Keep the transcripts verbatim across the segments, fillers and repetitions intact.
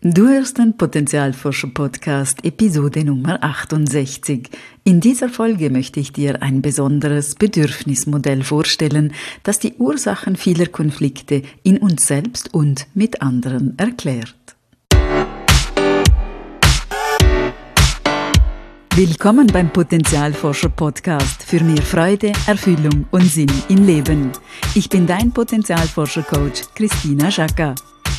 Du hörst den Potenzialforscher-Podcast, Episode Nummer achtundsechzig. In dieser Folge möchte ich dir ein besonderes Bedürfnismodell vorstellen, das die Ursachen vieler Konflikte in uns selbst und mit anderen erklärt. Willkommen beim Potenzialforscher-Podcast für mehr Freude, Erfüllung und Sinn im Leben. Ich bin dein Potenzialforscher-Coach Christina Schaka.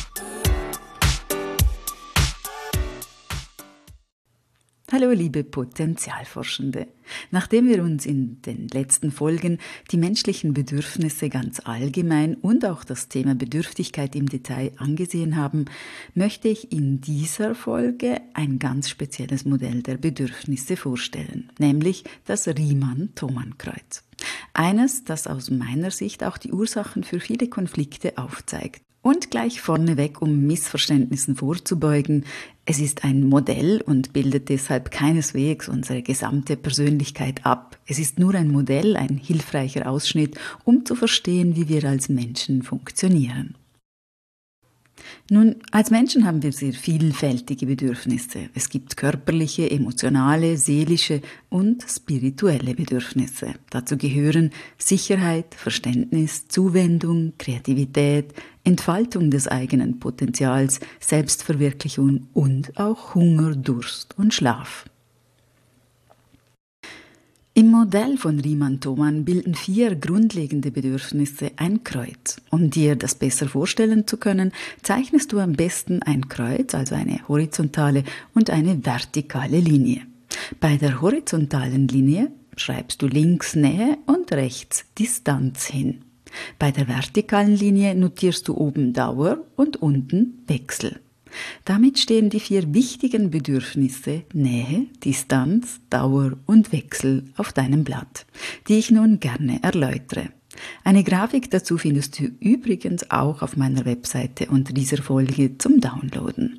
Hallo liebe Potenzialforschende. Nachdem wir uns in den letzten Folgen die menschlichen Bedürfnisse ganz allgemein und auch das Thema Bedürftigkeit im Detail angesehen haben, möchte ich in dieser Folge ein ganz spezielles Modell der Bedürfnisse vorstellen, nämlich das Riemann-Thomann-Kreuz. Eines, das aus meiner Sicht auch die Ursachen für viele Konflikte aufzeigt. Und gleich vorneweg, um Missverständnissen vorzubeugen, es ist ein Modell und bildet deshalb keineswegs unsere gesamte Persönlichkeit ab. Es ist nur ein Modell, ein hilfreicher Ausschnitt, um zu verstehen, wie wir als Menschen funktionieren. Nun, als Menschen haben wir sehr vielfältige Bedürfnisse. Es gibt körperliche, emotionale, seelische und spirituelle Bedürfnisse. Dazu gehören Sicherheit, Verständnis, Zuwendung, Kreativität, Entfaltung des eigenen Potenzials, Selbstverwirklichung und auch Hunger, Durst und Schlaf. Im Modell von Riemann-Thomann bilden vier grundlegende Bedürfnisse ein Kreuz. Um dir das besser vorstellen zu können, zeichnest du am besten ein Kreuz, also eine horizontale und eine vertikale Linie. Bei der horizontalen Linie schreibst du links Nähe und rechts Distanz hin. Bei der vertikalen Linie notierst du oben Dauer und unten Wechsel. Damit stehen die vier wichtigen Bedürfnisse Nähe, Distanz, Dauer und Wechsel auf deinem Blatt, die ich nun gerne erläutere. Eine Grafik dazu findest du übrigens auch auf meiner Webseite unter dieser Folge zum Downloaden.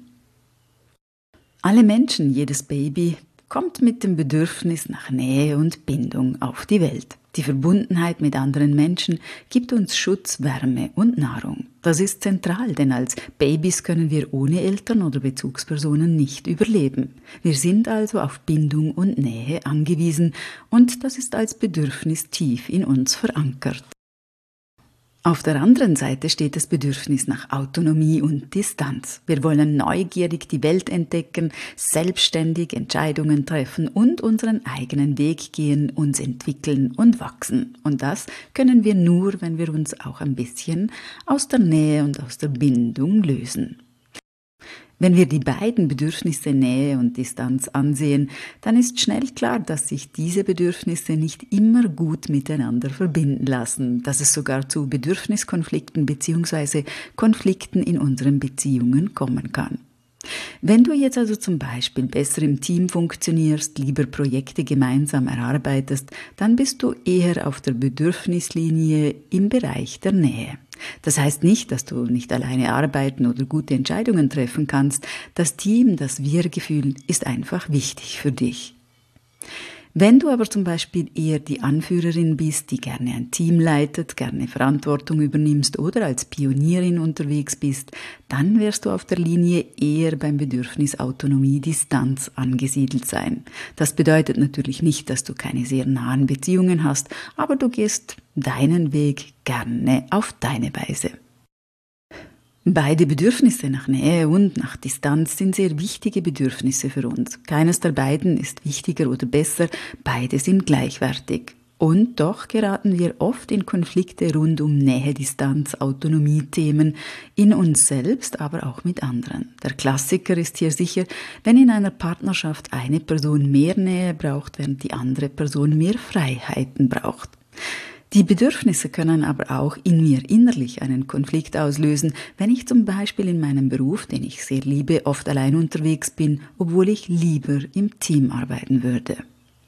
Alle Menschen, jedes Baby, kommt mit dem Bedürfnis nach Nähe und Bindung auf die Welt. Die Verbundenheit mit anderen Menschen gibt uns Schutz, Wärme und Nahrung. Das ist zentral, denn als Babys können wir ohne Eltern oder Bezugspersonen nicht überleben. Wir sind also auf Bindung und Nähe angewiesen und das ist als Bedürfnis tief in uns verankert. Auf der anderen Seite steht das Bedürfnis nach Autonomie und Distanz. Wir wollen neugierig die Welt entdecken, selbstständig Entscheidungen treffen und unseren eigenen Weg gehen, uns entwickeln und wachsen. Und das können wir nur, wenn wir uns auch ein bisschen aus der Nähe und aus der Bindung lösen. Wenn wir die beiden Bedürfnisse Nähe und Distanz ansehen, dann ist schnell klar, dass sich diese Bedürfnisse nicht immer gut miteinander verbinden lassen, dass es sogar zu Bedürfniskonflikten bzw. Konflikten in unseren Beziehungen kommen kann. Wenn du jetzt also zum Beispiel besser im Team funktionierst, lieber Projekte gemeinsam erarbeitest, dann bist du eher auf der Bedürfnislinie im Bereich der Nähe. Das heißt nicht, dass du nicht alleine arbeiten oder gute Entscheidungen treffen kannst. Das Team, das Wir-Gefühl ist einfach wichtig für dich. Wenn du aber zum Beispiel eher die Anführerin bist, die gerne ein Team leitet, gerne Verantwortung übernimmst oder als Pionierin unterwegs bist, dann wirst du auf der Linie eher beim Bedürfnis Autonomie-Distanz angesiedelt sein. Das bedeutet natürlich nicht, dass du keine sehr nahen Beziehungen hast, aber du gehst deinen Weg gerne auf deine Weise. Beide Bedürfnisse nach Nähe und nach Distanz sind sehr wichtige Bedürfnisse für uns. Keines der beiden ist wichtiger oder besser, beide sind gleichwertig. Und doch geraten wir oft in Konflikte rund um Nähe, Distanz, Autonomie-Themen in uns selbst, aber auch mit anderen. Der Klassiker ist hier sicher, wenn in einer Partnerschaft eine Person mehr Nähe braucht, während die andere Person mehr Freiheiten braucht. Die Bedürfnisse können aber auch in mir innerlich einen Konflikt auslösen, wenn ich zum Beispiel in meinem Beruf, den ich sehr liebe, oft allein unterwegs bin, obwohl ich lieber im Team arbeiten würde.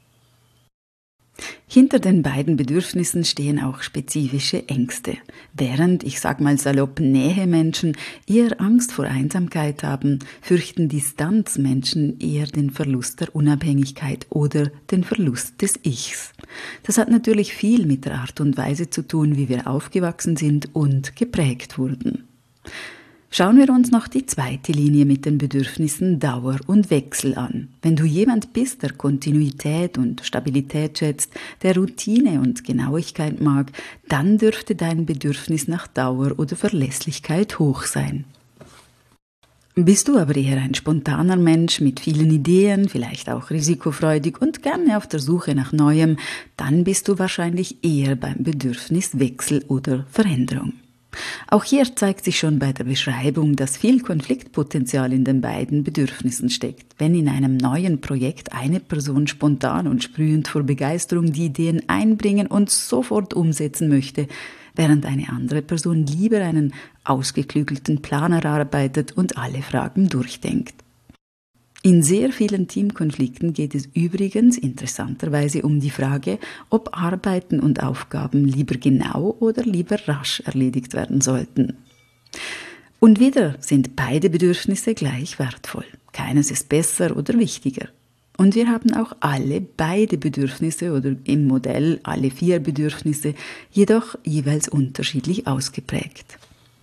Hinter den beiden Bedürfnissen stehen auch spezifische Ängste. Während, ich sag mal salopp, Nähe-Menschen eher Angst vor Einsamkeit haben, fürchten Distanz-Menschen eher den Verlust der Unabhängigkeit oder den Verlust des Ichs. Das hat natürlich viel mit der Art und Weise zu tun, wie wir aufgewachsen sind und geprägt wurden. Schauen wir uns noch die zweite Linie mit den Bedürfnissen Dauer und Wechsel an. Wenn du jemand bist, der Kontinuität und Stabilität schätzt, der Routine und Genauigkeit mag, dann dürfte dein Bedürfnis nach Dauer oder Verlässlichkeit hoch sein. Bist du aber eher ein spontaner Mensch mit vielen Ideen, vielleicht auch risikofreudig und gerne auf der Suche nach Neuem, dann bist du wahrscheinlich eher beim Bedürfnis Wechsel oder Veränderung. Auch hier zeigt sich schon bei der Beschreibung, dass viel Konfliktpotenzial in den beiden Bedürfnissen steckt. Wenn in einem neuen Projekt eine Person spontan und sprühend vor Begeisterung die Ideen einbringen und sofort umsetzen möchte, während eine andere Person lieber einen ausgeklügelten Plan erarbeitet und alle Fragen durchdenkt. In sehr vielen Teamkonflikten geht es übrigens interessanterweise um die Frage, ob Arbeiten und Aufgaben lieber genau oder lieber rasch erledigt werden sollten. Und wieder sind beide Bedürfnisse gleich wertvoll. Keines ist besser oder wichtiger. Und wir haben auch alle beide Bedürfnisse oder im Modell alle vier Bedürfnisse, jedoch jeweils unterschiedlich ausgeprägt.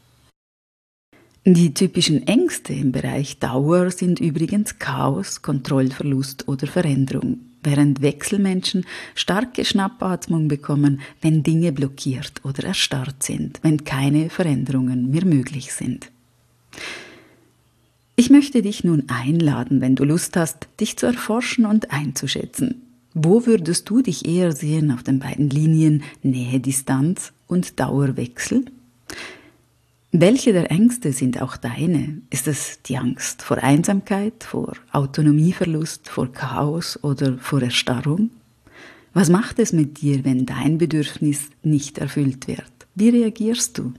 Die typischen Ängste im Bereich Dauer sind übrigens Chaos, Kontrollverlust oder Veränderung, während Wechselmenschen starke Schnappatmung bekommen, wenn Dinge blockiert oder erstarrt sind, wenn keine Veränderungen mehr möglich sind. Ich möchte dich nun einladen, wenn du Lust hast, dich zu erforschen und einzuschätzen. Wo würdest du dich eher sehen auf den beiden Linien Nähe, Distanz und Dauerwechsel? Welche der Ängste sind auch deine? Ist es die Angst vor Einsamkeit, vor Autonomieverlust, vor Chaos oder vor Erstarrung? Was macht es mit dir, wenn dein Bedürfnis nicht erfüllt wird? Wie reagierst du?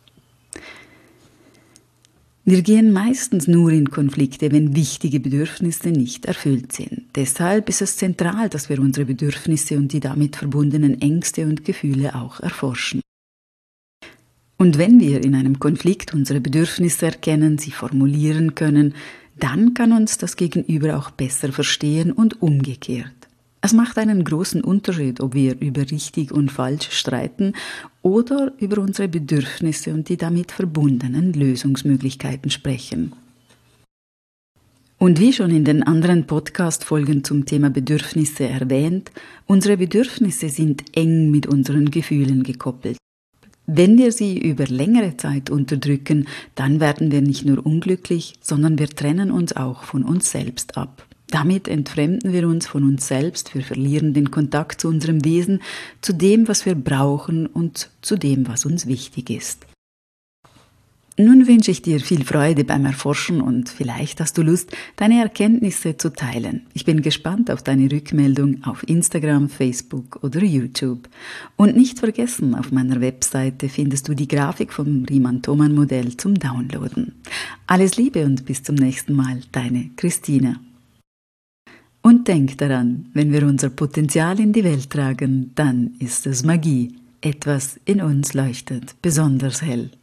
Wir gehen meistens nur in Konflikte, wenn wichtige Bedürfnisse nicht erfüllt sind. Deshalb ist es zentral, dass wir unsere Bedürfnisse und die damit verbundenen Ängste und Gefühle auch erforschen. Und wenn wir in einem Konflikt unsere Bedürfnisse erkennen, sie formulieren können, dann kann uns das Gegenüber auch besser verstehen und umgekehrt. Es macht einen großen Unterschied, ob wir über richtig und falsch streiten oder über unsere Bedürfnisse und die damit verbundenen Lösungsmöglichkeiten sprechen. Und wie schon in den anderen Podcast-Folgen zum Thema Bedürfnisse erwähnt, unsere Bedürfnisse sind eng mit unseren Gefühlen gekoppelt. Wenn wir sie über längere Zeit unterdrücken, dann werden wir nicht nur unglücklich, sondern wir trennen uns auch von uns selbst ab. Damit entfremden wir uns von uns selbst, wir verlieren den Kontakt zu unserem Wesen, zu dem, was wir brauchen und zu dem, was uns wichtig ist. Nun wünsche ich dir viel Freude beim Erforschen und vielleicht hast du Lust, deine Erkenntnisse zu teilen. Ich bin gespannt auf deine Rückmeldung auf Instagram, Facebook oder YouTube. Und nicht vergessen, auf meiner Webseite findest du die Grafik vom Riemann-Thomann-Modell zum Downloaden. Alles Liebe und bis zum nächsten Mal, deine Christina. Und denk daran, wenn wir unser Potenzial in die Welt tragen, dann ist es Magie. Etwas in uns leuchtet besonders hell.